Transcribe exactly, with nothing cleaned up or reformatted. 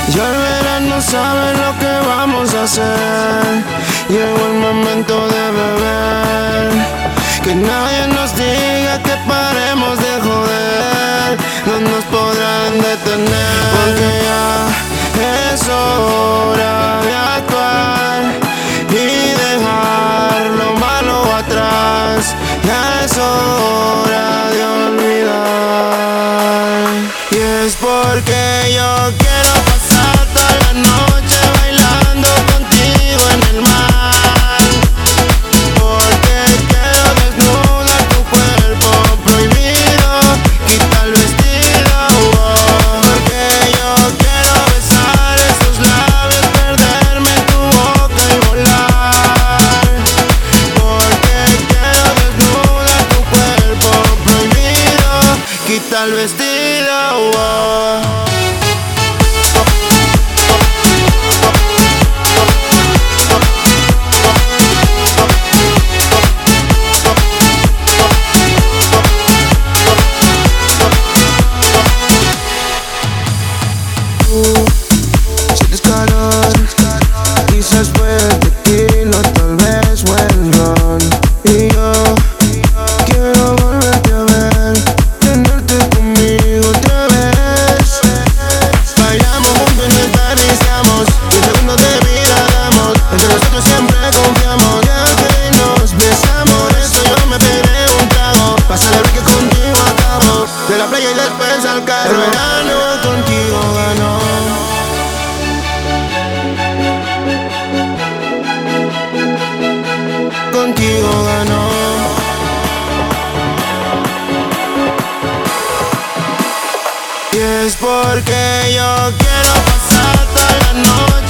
Ya el verano sabe lo que vamos a hacer. Llegó el momento de beber. Que nadie nos diga que paremos de joder. No nos podrán detener. Porque ya es hora de actuar y dejar lo malo atrás. Ya es hora de olvidar. Y es porque yo quiero pasar toda la noche bailando contigo en el mar. Porque quiero desnudar tu cuerpo prohibido, quita el vestido. Oh, porque yo quiero besar esos labios, perderme en tu boca y volar. Porque quiero desnudar tu cuerpo prohibido, quita el vestido. Oh. Sientes calor, quizás fue el tequila, tal vez fue el ron. Y yo quiero volverte a ver, tenerte conmigo otra vez. Bailamos juntos y nos desperdiciamos, diez segundos de vida damos. Entre nosotros siempre confiamos, ya que nos besamos. Por eso yo me pediré un trago, pa' celebrar que contigo acabo. De la playa y después al carro. El verano contigo ganó. Contigo ganó. Y es porque yo quiero pasar toda la noche